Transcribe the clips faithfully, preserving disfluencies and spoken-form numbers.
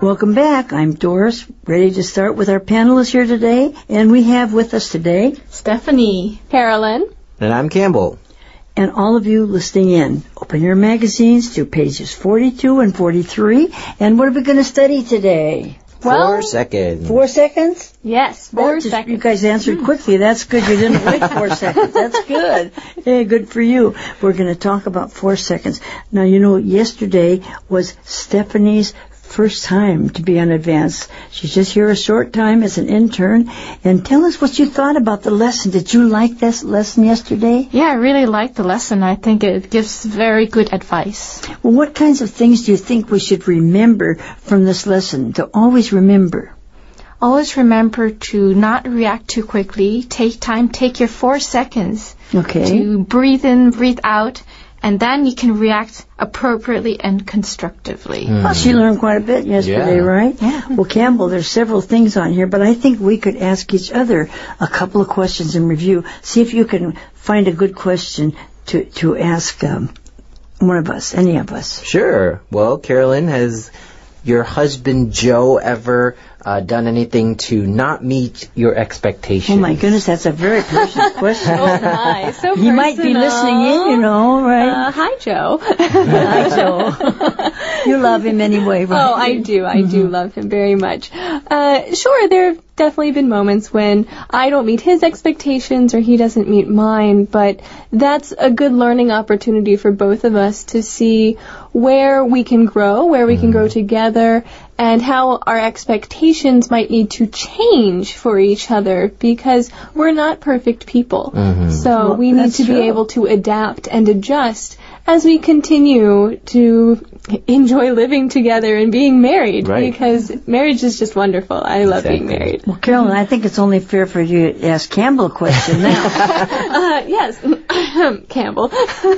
Welcome back. I'm Doris, ready to start with our panelists here today. And we have with us today Stephanie, Carolyn, and I'm Campbell. And all of you listening in, open your magazines to pages forty-two and forty-three. And what are we going to study today? Well, four seconds. Four seconds? Yes, four just, seconds. You guys answered quickly. That's good. You didn't wait four seconds. That's good. Yeah, good for you. We're going to talk about four seconds. Now, you know, yesterday was Stephanie's first time to be on Advance. She's just here a short time as an intern. And tell us what you thought about the lesson. Did you like this lesson yesterday? Yeah, I really liked the lesson. I think it gives very good advice. Well, what kinds of things do you think we should remember from this lesson, to always remember? Always remember to not react too quickly. Take time. Take your four seconds okay. to breathe in, breathe out, and then you can react appropriately and constructively. Mm. Well, she learned quite a bit yesterday, yeah. right? Yeah. Well, Campbell, there's several things on here, but I think we could ask each other a couple of questions in review. See if you can find a good question to, to ask um, one of us, any of us. Sure. Well, Carolyn, has your husband Joe ever uh, done anything to not meet your expectations? Oh, my goodness, that's a very personal question. Oh, my. So He might be listening in, you know, right? Uh, hi, Joe. Hi, Joe. You love him anyway, right? Oh, I do. I mm-hmm. do love him very much. Uh, sure, there have definitely been moments when I don't meet his expectations or he doesn't meet mine, but that's a good learning opportunity for both of us to see where we can grow, where we mm-hmm. can grow together, and how our expectations might need to change for each other, because we're not perfect people. Mm-hmm. So well, we need to true. be able to adapt and adjust as we continue to enjoy living together and being married, right. because marriage is just wonderful. I love exactly. being married. Well, Carolyn, I think it's only fair for you to ask Campbell a question now. uh, yes, Campbell.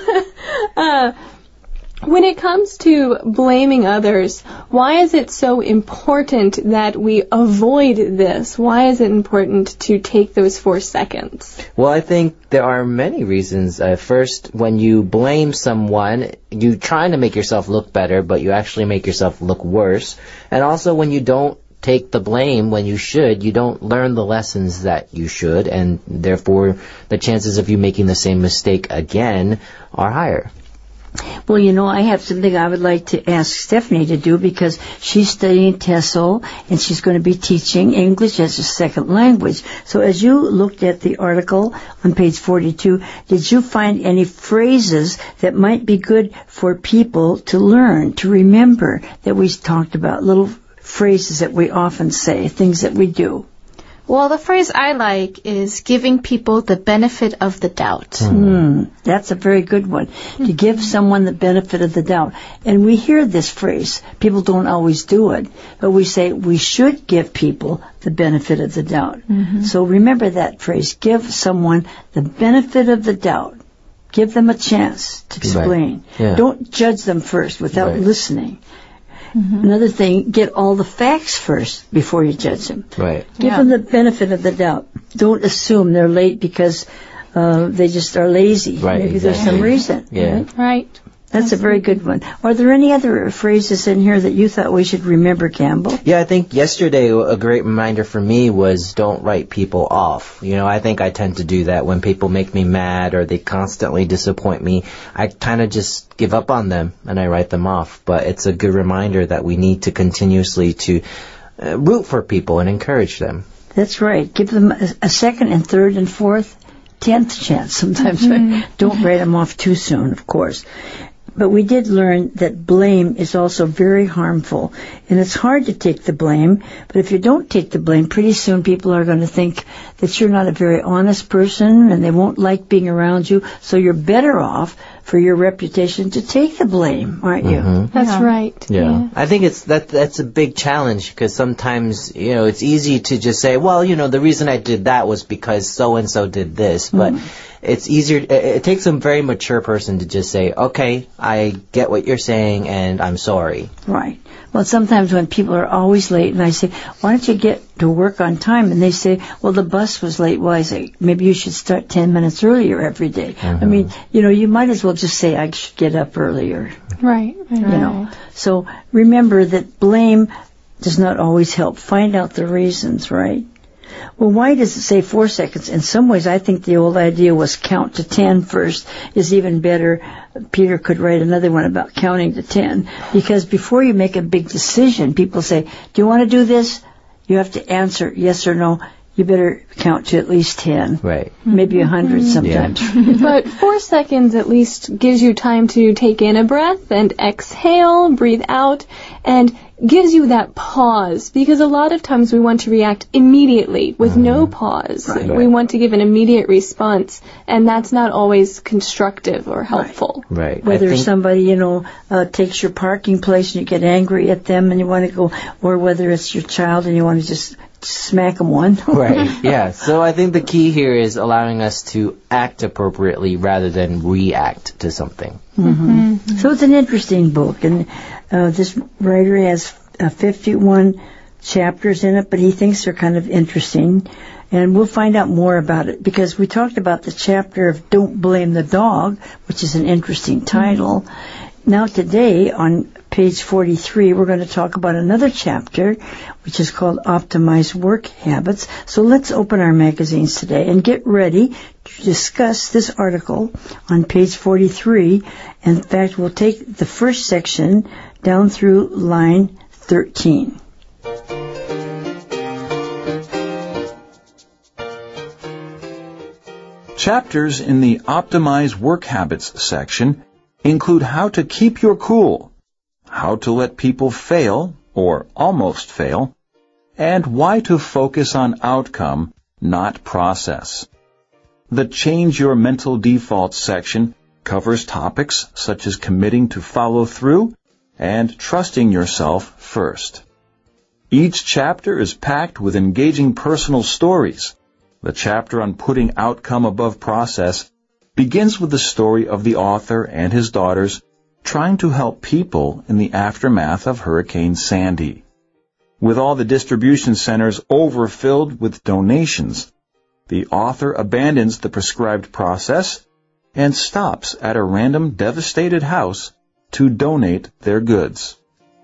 uh, When it comes to blaming others, why is it so important that we avoid this? Why is it important to take those four seconds? Well, I think there are many reasons. Uh, first, when you blame someone, you're trying to make yourself look better, but you actually make yourself look worse. And also, when you don't take the blame when you should, you don't learn the lessons that you should, and therefore the chances of you making the same mistake again are higher. Well, you know, I have something I would like to ask Stephanie to do, because she's studying TESOL and she's going to be teaching English as a second language. So as you looked at the article on page forty-two, did you find any phrases that might be good for people to learn, to remember, that we talked about, little phrases that we often say, things that we do? Well, the phrase I like is giving people the benefit of the doubt. Mm, that's a very good one, mm-hmm. to give someone the benefit of the doubt. And we hear this phrase. People don't always do it, but we say we should give people the benefit of the doubt. Mm-hmm. So remember that phrase, give someone the benefit of the doubt. Give them a chance to explain. Right. Yeah. Don't judge them first without right. listening. Mm-hmm. Another thing, get all the facts first before you judge them. Right. Give yeah. them the benefit of the doubt. Don't assume they're late because uh, they just are lazy. Right, Maybe exactly. there's some reason. Yeah. Right? Right. That's a very good one. Are there any other phrases in here that you thought we should remember, Campbell? Yeah, I think yesterday a great reminder for me was don't write people off. You know, I think I tend to do that when people make me mad or they constantly disappoint me. I kind of just give up on them and I write them off. But it's a good reminder that we need to continuously to uh, root for people and encourage them. That's right. Give them a, a second and third and fourth, tenth chance sometimes. Mm-hmm. Right? Don't write them off too soon, of course. But we did learn that blame is also very harmful. And it's hard to take the blame. But if you don't take the blame, pretty soon people are going to think that you're not a very honest person and they won't like being around you. So you're better off for your reputation to take the blame, aren't you? Mm-hmm. That's yeah. right. Yeah. yeah. I think it's that that's a big challenge, because sometimes, you know, it's easy to just say, well, you know, the reason I did that was because so-and-so did this. But mm-hmm. it's easier, it, it takes a very mature person to just say, okay, I get what you're saying and I'm sorry. Right. Well, sometimes when people are always late and I say, why don't you get to work on time? And they say, well, the bus was late. Well, I say, maybe you should start ten minutes earlier every day. Mm-hmm. I mean, you know, you might as well just say, I should get up earlier. Right. right. You know. So remember that blame does not always help. Find out the reasons, right? Well, why does it say four seconds? In some ways, I think the old idea was count to ten first is even better. Peter could write another one about counting to ten. Because before you make a big decision, people say, do you want to do this? You have to answer yes or no. You better count to at least ten. Right. Maybe a hundred sometimes. Yeah. But four seconds at least gives you time to take in a breath and exhale, breathe out, and gives you that pause. Because a lot of times we want to react immediately with mm-hmm. no pause. Right. We want to give an immediate response, and that's not always constructive or helpful. Right. right. Whether somebody, you know, uh, takes your parking place and you get angry at them and you want to go, or whether it's your child and you want to just smack them one. Right, yeah. So I think the key here is allowing us to act appropriately rather than react to something. Mm-hmm. Mm-hmm. So it's an interesting book, and uh, this writer has uh, fifty-one chapters in it, but he thinks they're kind of interesting, and we'll find out more about it, because we talked about the chapter of Don't Blame the Dog, which is an interesting title. Mm-hmm. Now today, on page forty-three, we're going to talk about another chapter, which is called Optimize Work Habits. So let's open our magazines today and get ready to discuss this article on page forty-three. In fact, we'll take the first section down through line thirteen. Chapters in the Optimize Work Habits section include how to keep your cool, how to let people fail, or almost fail, and why to focus on outcome, not process. The Change Your Mental Defaults section covers topics such as committing to follow through and trusting yourself first. Each chapter is packed with engaging personal stories. The chapter on putting outcome above process begins with the story of the author and his daughters trying to help people in the aftermath of Hurricane Sandy. With all the distribution centers overfilled with donations, the author abandons the prescribed process and stops at a random devastated house to donate their goods.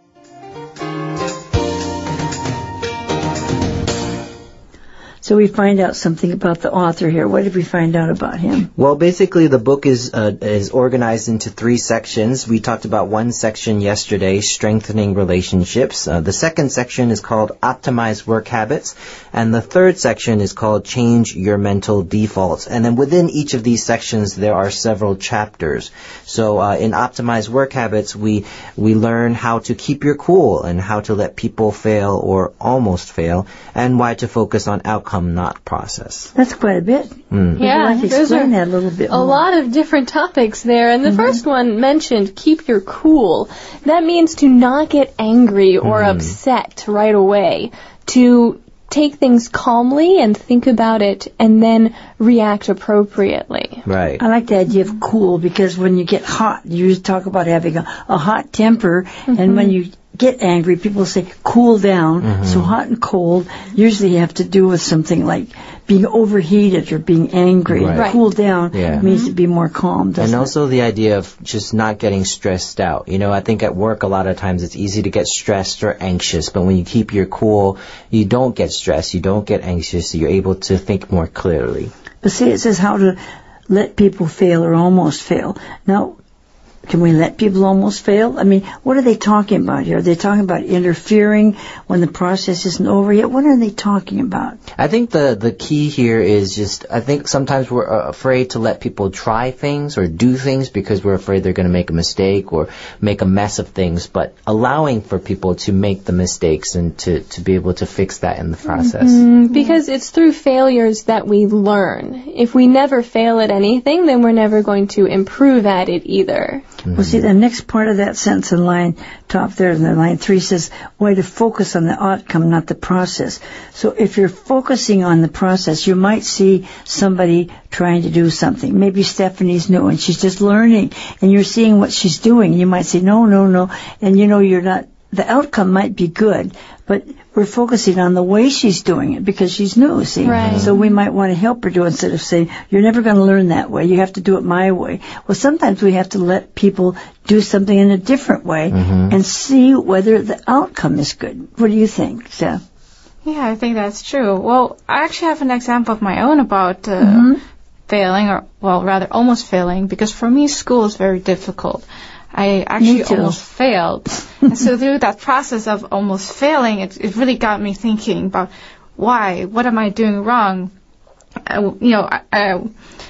So we find out something about the author here. What did we find out about him? Well, basically the book is uh, is organized into three sections. We talked about one section yesterday, strengthening relationships. Uh, the second section is called Optimize Work Habits. And the third section is called Change Your Mental Defaults. And then within each of these sections, there are several chapters. So uh, in Optimize Work Habits, we, we learn how to keep your cool and how to let people fail or almost fail, and why to focus on outcome, not process. That's quite a bit. Mm. Yeah, I'd like to those explain are that a little bit a more. lot of different topics there. And the mm-hmm. first one mentioned keep your cool. That means to not get angry or mm. upset right away. To take things calmly and think about it and then react appropriately. Right. I like the idea of cool, because when you get hot, you talk about having a, a hot temper, mm-hmm. and when you get angry, people say cool down. Mm-hmm. So hot and cold usually have to do with something like being overheated or being angry. Right. Right. Cool down yeah. means to be more calm, doesn't And also it? the idea of just not getting stressed out. You know, I think at work a lot of times it's easy to get stressed or anxious, but when you keep your cool, you don't get stressed, you don't get anxious, so you're able to think more clearly. But see, it says how to let people fail or almost fail. Now, can we let people almost fail? I mean, what are they talking about here? Are they talking about interfering when the process isn't over yet? What are they talking about? I think the, the key here is just, I think sometimes we're uh, afraid to let people try things or do things because we're afraid they're going to make a mistake or make a mess of things, but allowing for people to make the mistakes and to, to be able to fix that in the process. Mm-hmm. Because it's through failures that we learn. If we never fail at anything, then we're never going to improve at it either. Mm-hmm. Well, see, the next part of that sentence in line, top there in the line three says, why to focus on the outcome, not the process. So if you're focusing on the process, you might see somebody trying to do something. Maybe Stephanie's new and she's just learning, and you're seeing what she's doing. You might say, no, no, no, and you know you're not the outcome might be good, but we're focusing on the way she's doing it because she's new, see? Right. So we might want to help her do it instead of saying, you're never going to learn that way. You have to do it my way. Well, sometimes we have to let people do something in a different way mm-hmm. and see whether the outcome is good. What do you think, Steph? Yeah, I think that's true. Well, I actually have an example of my own about uh, mm-hmm. failing, or, well, rather almost failing, because for me, school is very difficult. I actually almost failed. And so through that process of almost failing, it, it really got me thinking about why, what am I doing wrong? I, you know, I, I,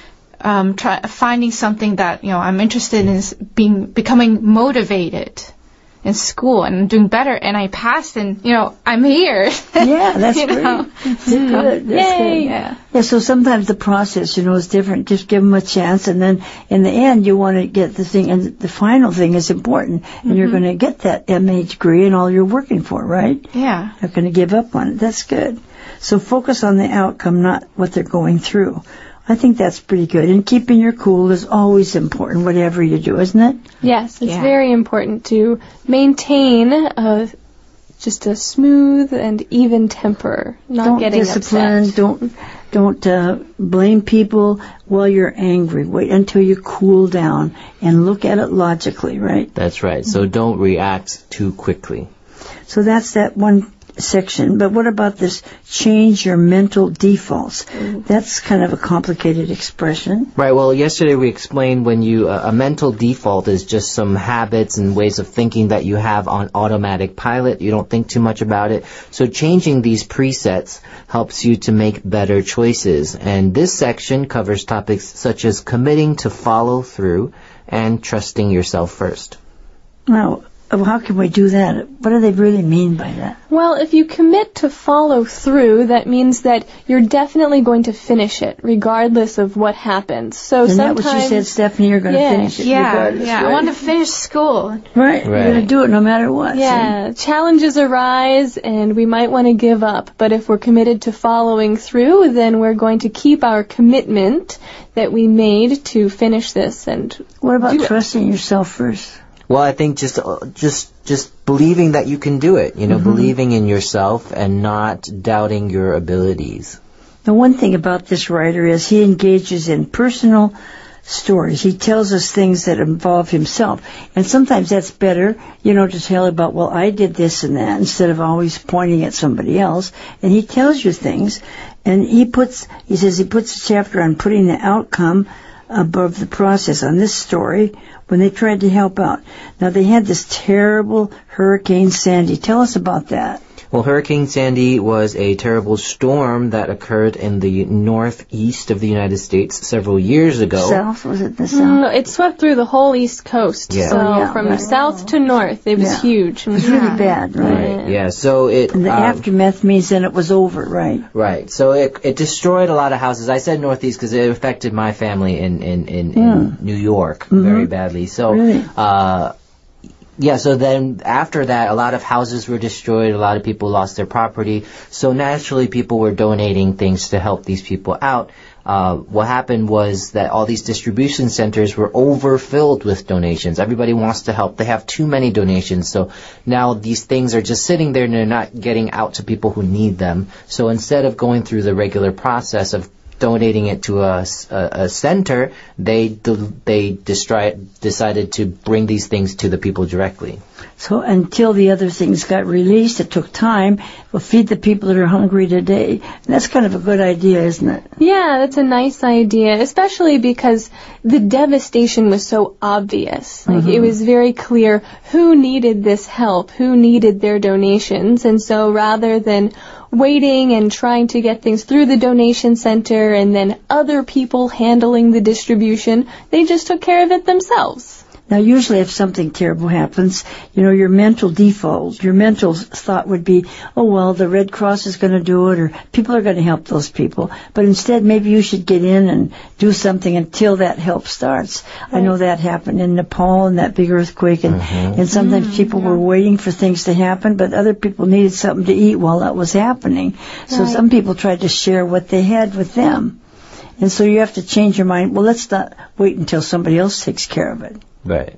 um, try, finding something that, you know, I'm interested in is being, becoming motivated in school and doing better, and I passed, and, you know, I'm here. Yeah, that's you great. know? That's good. That's Yay. good. Yeah. Yeah, so sometimes the process, you know, is different. Just give them a chance, and then in the end, you want to get the thing, and the final thing is important, and mm-hmm. you're going to get that M A degree and all you're working for, right? Yeah. You're going to give up on it. That's good. So focus on the outcome, not what they're going through. I think that's pretty good. And keeping your cool is always important, whatever you do, isn't it? Yes, it's yeah. very important to maintain a, just a smooth and even temper, not don't getting discipline, upset. Don't don't uh, blame people while you're angry. Wait until you cool down and look at it logically, right? That's right. So don't react too quickly. So that's that one section. But what about this change your mental defaults? That's kind of a complicated expression. Right. Well, yesterday we explained when you uh, a mental default is just some habits and ways of thinking that you have on automatic pilot. You don't think too much about it. So changing these presets helps you to make better choices. And this section covers topics such as committing to follow through and trusting yourself first. Now, how can we do that? What do they really mean by that? Well, if you commit to follow through, that means that you're definitely going to finish it, regardless of what happens. So Isn't sometimes, that what you said, Stephanie? You're going to yeah, finish it Yeah, regardless, yeah. right? I want to finish school. Right. Right. You're going to do it no matter what. Yeah, challenges arise, and we might want to give up. But if we're committed to following through, then we're going to keep our commitment that we made to finish this. And What about do it. trusting yourself first? Well, I think just uh, just just believing that you can do it, you know, mm-hmm. believing in yourself and not doubting your abilities. The one thing about this writer is he engages in personal stories. He tells us things that involve himself. And sometimes that's better, you know, to tell about, well, I did this and that, instead of always pointing at somebody else. And he tells you things. And he puts, he says he puts a chapter on putting the outcome above the process on this story when they tried to help out. Now, they had this terrible Hurricane Sandy. Tell us about that. Well, Hurricane Sandy was a terrible storm that occurred in the northeast of the United States several years ago. South? Was it the south? No, it swept through the whole East Coast. Yeah. So Oh, yeah, from right. south to north, it was Yeah. huge. It was really bad, right? Right. Yeah. So it. And the um, aftermath means then it was over, right? Right. So it it destroyed a lot of houses. I said northeast because it affected my family in in in, Yeah. in New York Mm-hmm. very badly. So. Really? Uh, Yeah, so then after that, a lot of houses were destroyed, a lot of people lost their property, so naturally people were donating things to help these people out. Uh, what happened was that all these distribution centers were overfilled with donations. Everybody wants to help. They have too many donations, so now these things are just sitting there and they're not getting out to people who need them. So instead of going through the regular process of donating it to a, a, a center, they they destri- decided to bring these things to the people directly. So until the other things got released, it took time. We'll feed the people that are hungry today. And that's kind of a good idea, isn't it? Yeah, that's a nice idea, especially because the devastation was so obvious. Like, Mm-hmm. it was very clear who needed this help, who needed their donations, and so rather than waiting and trying to get things through the donation center and then other people handling the distribution, they just took care of it themselves. Now, usually if something terrible happens, you know, your mental default, your mental thought would be, oh, well, the Red Cross is going to do it, or people are going to help those people. But instead, maybe you should get in and do something until that help starts. Right. I know that happened in Nepal in that big earthquake, and, mm-hmm. and sometimes mm-hmm. people yeah. were waiting for things to happen, but other people needed something to eat while that was happening. Right. So some people tried to share what they had with them. And so you have to change your mind. Well, let's not wait until somebody else takes care of it. Right.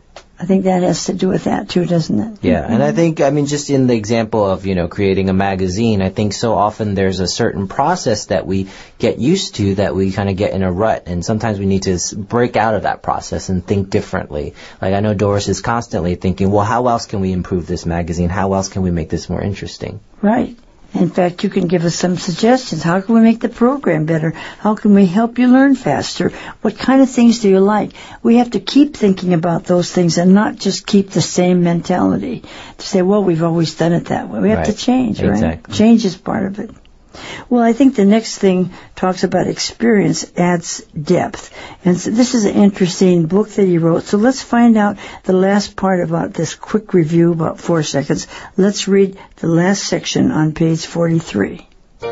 I think that has to do with that too, doesn't it? Yeah, and I think, I mean, just in the example of, you know, creating a magazine, I think so often there's a certain process that we get used to that we kind of get in a rut, and sometimes we need to break out of that process and think differently. Like, I know Doris is constantly thinking, well, how else can we improve this magazine? How else can we make this more interesting? Right. In fact, you can give us some suggestions. How can we make the program better? How can we help you learn faster? What kind of things do you like? We have to keep thinking about those things and not just keep the same mentality. To say, well, we've always done it that way. We have Right. to change, right? Exactly. Change is part of it. Well, I think the next thing talks about experience adds depth. And so this is an interesting book that he wrote. So let's find out the last part about this quick review, about four seconds. Let's read the last section on page forty-three.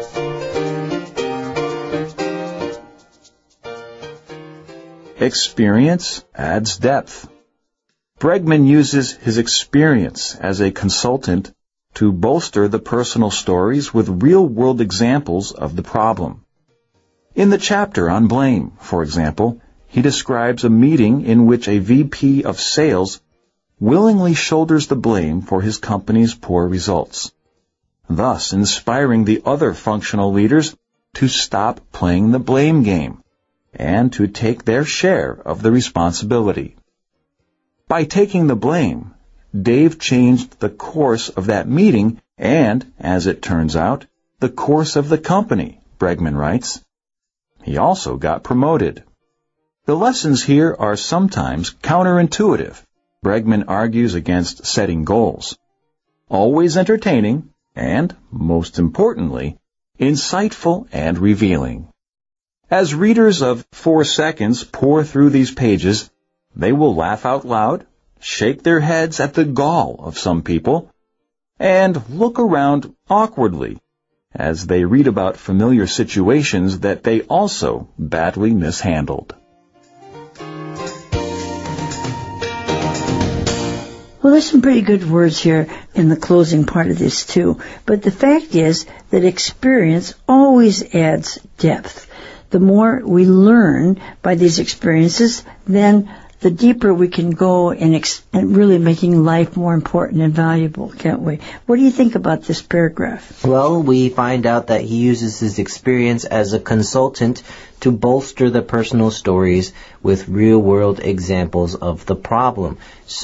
Experience adds depth. Bregman uses his experience as a consultant to bolster the personal stories with real-world examples of the problem. In the chapter on blame, for example, he describes a meeting in which a V P of sales willingly shoulders the blame for his company's poor results, thus inspiring the other functional leaders to stop playing the blame game and to take their share of the responsibility. By taking the blame, Dave changed the course of that meeting and, as it turns out, the course of the company, Bregman writes. He also got promoted. The lessons here are sometimes counterintuitive. Bregman argues against setting goals. Always entertaining and, most importantly, insightful and revealing. As readers of Four Seconds pour through these pages, they will laugh out loud, shake their heads at the gall of some people, and look around awkwardly as they read about familiar situations that they also badly mishandled. Well, there's some pretty good words here in the closing part of this, too. But the fact is that experience always adds depth. The more we learn by these experiences, then the deeper we can go in ex- and really making life more important and valuable, can't we? What do you think about this paragraph? Well, we find out that he uses his experience as a consultant to bolster the personal stories with real-world examples of the problem.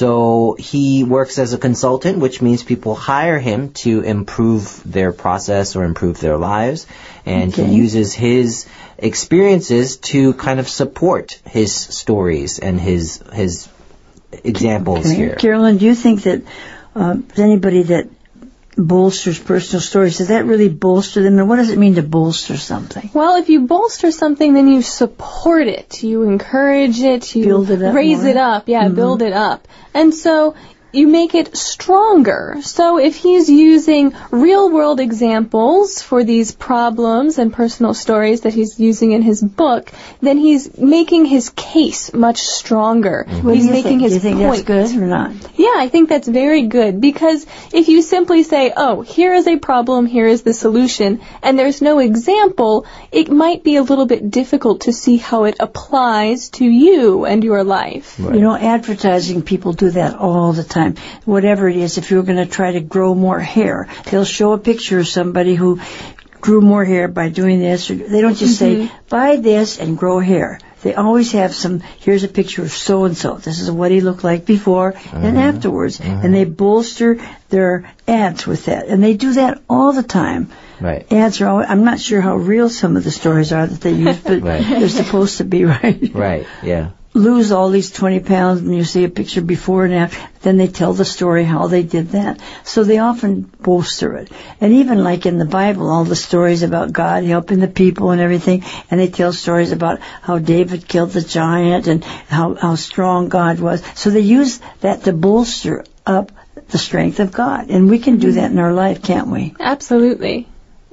So he works as a consultant, which means people hire him to improve their process or improve their lives, and Okay. he uses his experiences to kind of support his stories and his his examples Okay. here. Carolyn, do you think that uh, anybody that bolsters personal stories, does that really bolster them? And what does it mean to bolster something? Well, if you bolster something, then you support it. You encourage it. You Build it up raise more. it up. Yeah, Mm-hmm. build it up. And so you make it stronger. So if he's using real-world examples for these problems and personal stories that he's using in his book, then he's making his case much stronger. What He's do you making think? his Do you think point. that's good or not? Yeah, I think that's very good, because if you simply say, oh, here is a problem, here is the solution, and there's no example, it might be a little bit difficult to see how it applies to you and your life. Right. You know, advertising people do that all the time. Whatever it is, if you're going to try to grow more hair, they'll show a picture of somebody who grew more hair by doing this. Or they don't just say, buy this and grow hair. They always have some, here's a picture of so-and-so. This is what he looked like before Mm-hmm. and afterwards. Mm-hmm. And they bolster their ads with that. And they do that all the time. Right. Ads are always, I'm not sure how real some of the stories are that they use, but Right. they're supposed to be, right? Right, yeah. Lose all these twenty pounds and you see a picture before and after, then they tell the story how they did that. So they often bolster it. And even like in the Bible, all the stories about God helping the people and everything, and they tell stories about how David killed the giant and how, how strong God was. So they use that to bolster up the strength of God. And we can do that in our life, can't we? Absolutely.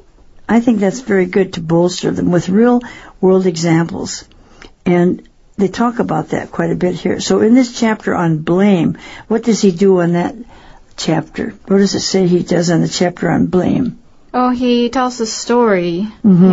I think that's very good to bolster them with real world examples. And they talk about that quite a bit here. So in this chapter on blame, what does he do on that chapter? What does it say he does on the chapter on blame? Oh, he tells a story Mm-hmm. here.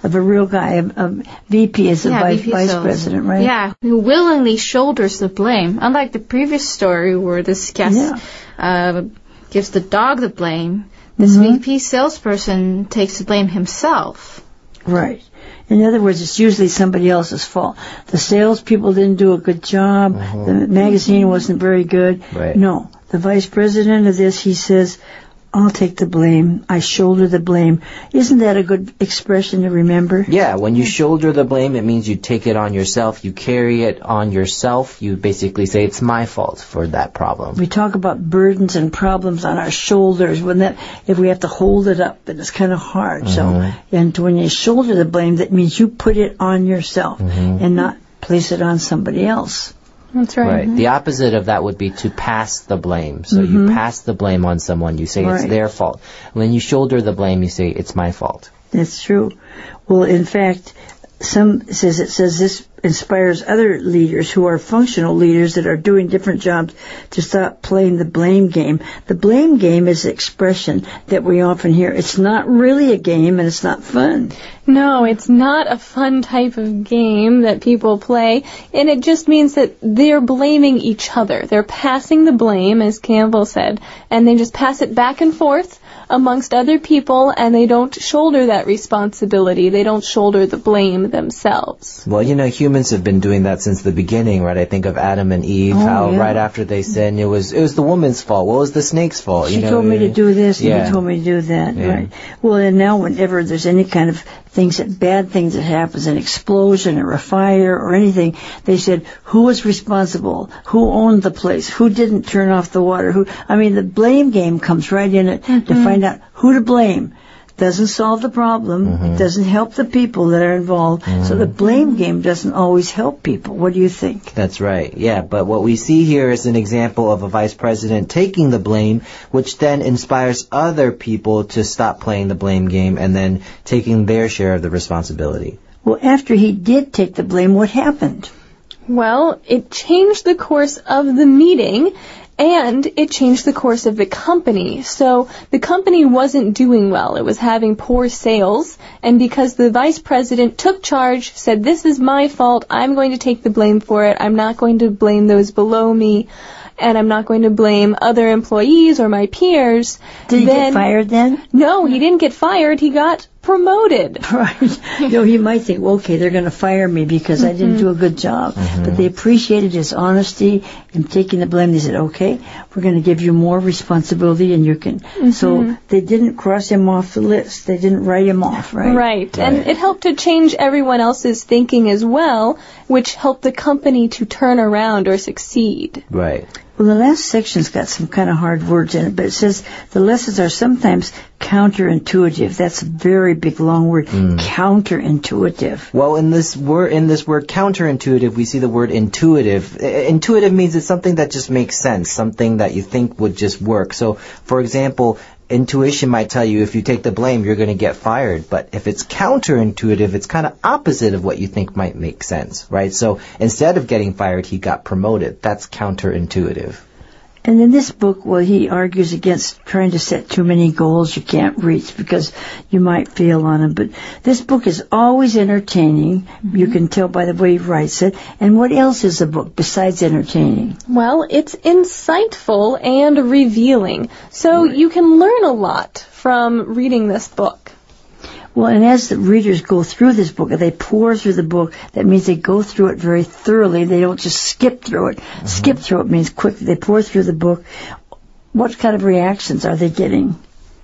of a real guy. A, a V P is a yeah, vice, V P vice sales. president, right? Yeah, who willingly shoulders the blame. Unlike the previous story where this guest Yeah. uh, gives the dog the blame, this Mhm. V P salesperson takes the blame himself. Right. In other words, it's usually somebody else's fault. The salespeople didn't do a good job. Mhm. The magazine wasn't very good. Right. No. The vice president of this, he says, I'll take the blame. I shoulder the blame. Isn't that a good expression to remember? Yeah, when you shoulder the blame, it means you take it on yourself. You carry it on yourself. You basically say, it's my fault for that problem. We talk about burdens and problems on our shoulders when that, if we have to hold it up, then it's kind of hard. Mhm. So, and when you shoulder the blame, that means you put it on yourself Mhm. and not place it on somebody else. That's right. Right. The opposite of that would be to pass the blame. So Mhm. you pass the blame on someone. You say it's Right. their fault. When you shoulder the blame, you say it's my fault. That's true. Well, in fact, some says it says this inspires other leaders who are functional leaders that are doing different jobs to stop playing the blame game. The blame game is an expression that we often hear. It's not really a game and it's not fun. No, it's not a fun type of game that people play, and it just means that they're blaming each other. They're passing the blame, as Campbell said, and they just pass it back and forth amongst other people, and they don't shoulder that responsibility. They don't shoulder the blame themselves. Well, you know, humans have been doing that since the beginning, right? I think of Adam and Eve, Oh, how yeah. right after they sinned, it was it was the woman's fault. What was the snake's fault? She you know, told me to do this and yeah. he told me to do that. Yeah. Right. Well, and now whenever there's any kind of things that bad things that happens, an explosion or a fire or anything, they said, who was responsible? Who owned the place? Who didn't turn off the water? Who? I mean, the blame game comes right in it Mm-hmm. to find out who to blame. Doesn't solve the problem. Mm-hmm. It doesn't help the people that are involved. So the blame game doesn't always help people. What do you think? That's right. Yeah, but what we see here is an example of a vice president taking the blame, which then inspires other people to stop playing the blame game and then taking their share of the responsibility. Well, after he did take the blame, what happened? Well, it changed the course of the meeting, and it changed the course of the company. So the company wasn't doing well. It was having poor sales, and because the vice president took charge, said, this is my fault, I'm going to take the blame for it, I'm not going to blame those below me, and I'm not going to blame other employees or my peers. Did he then, get fired then? No, he didn't get fired, he got promoted. Right. You know, he might think, well, okay, they're going to fire me because I didn't do a good job. Mm-hmm. But they appreciated his honesty and taking the blame. They said, okay, we're going to give you more responsibility and you can. Mm-hmm. So they didn't cross him off the list. They didn't write him off, right? Right. And it helped to change everyone else's thinking as well, which helped the company to turn around or succeed. Right. Well, the last section's got some kind of hard words in it, but it says the lessons are sometimes counterintuitive. That's a very big, long word. Mm. Counterintuitive. Well, in this word, in this word counterintuitive, we see the word intuitive. I- Intuitive means it's something that just makes sense, something that you think would just work. So, for example, intuition might tell you if you take the blame, you're going to get fired. But if it's counterintuitive, it's kind of opposite of what you think might make sense, right? So instead of getting fired, he got promoted. That's counterintuitive. And in this book, well, he argues against trying to set too many goals you can't reach because you might fail on them. But this book is always entertaining. Mm-hmm. You can tell by the way he writes it. And what else is the book besides entertaining? Well, it's insightful and revealing. So Right. you can learn a lot from reading this book. Well, and as the readers go through this book, they pour through the book. That means they go through it very thoroughly. They don't just skip through it. Mm-hmm. Skip through it means quick. They pour through the book. What kind of reactions are they getting?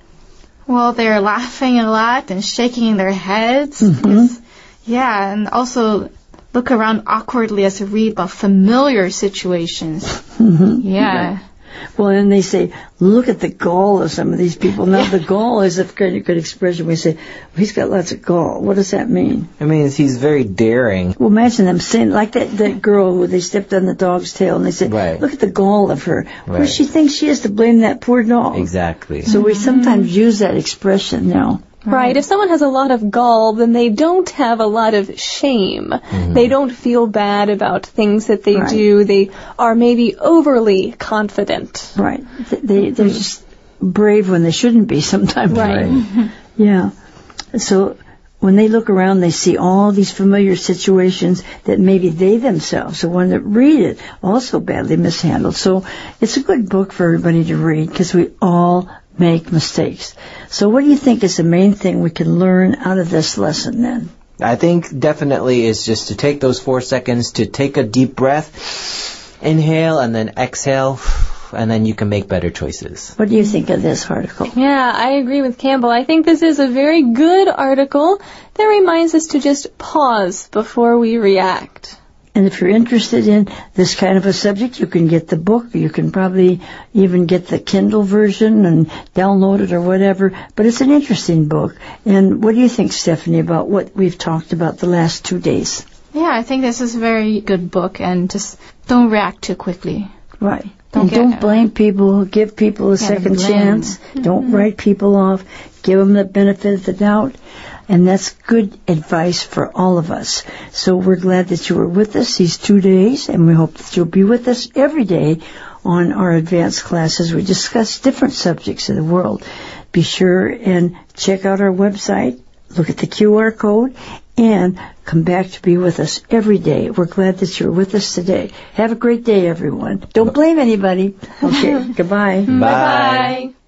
Well, they're laughing a lot and shaking their heads. Mm-hmm. Yeah, and also look around awkwardly as they read about familiar situations. Mm-hmm. Yeah. Right. Well, and they say, look at the gall of some of these people. Now, the gall is a kind of good expression. We say, well, he's got lots of gall. What does that mean? I mean, he's very daring. Well, imagine them saying, like that, that girl who they stepped on the dog's tail, and they said, Right. look at the gall of her. Well, Right. she thinks she has to blame that poor dog. Exactly. So we sometimes use that expression now. Right. If someone has a lot of gall, then they don't have a lot of shame. Mm-hmm. They don't feel bad about things that they Right. do. They are maybe overly confident. Right. They, they're just brave when they shouldn't be sometimes. Right. Yeah. So when they look around, they see all these familiar situations that maybe they themselves, the one that read it, also badly mishandled. So it's a good book for everybody to read because we all make mistakes. So what do you think is the main thing we can learn out of this lesson then? I think definitely is just to take those four seconds to take a deep breath, inhale, and then exhale, and then you can make better choices. What do you think of this article? Yeah, I agree with Campbell. I think this is a very good article that reminds us to just pause before we react. And if you're interested in this kind of a subject, you can get the book. You can probably even get the Kindle version and download it or whatever. But it's an interesting book. And what do you think, Stephanie, about what we've talked about the last two days? Yeah, I think this is a very good book, and just don't react too quickly. Right. Don't and get, don't blame people. Give people a yeah, second blame. chance. Mm-hmm. Don't write people off. Give them the benefit of the doubt. And that's good advice for all of us. So we're glad that you were with us these two days, and we hope that you'll be with us every day on our advanced classes. We discuss different subjects in the world. Be sure and check out our website, look at the Q R code, and come back to be with us every day. We're glad that you're with us today. Have a great day, everyone. Don't blame anybody. Okay, goodbye. Bye. Bye-bye.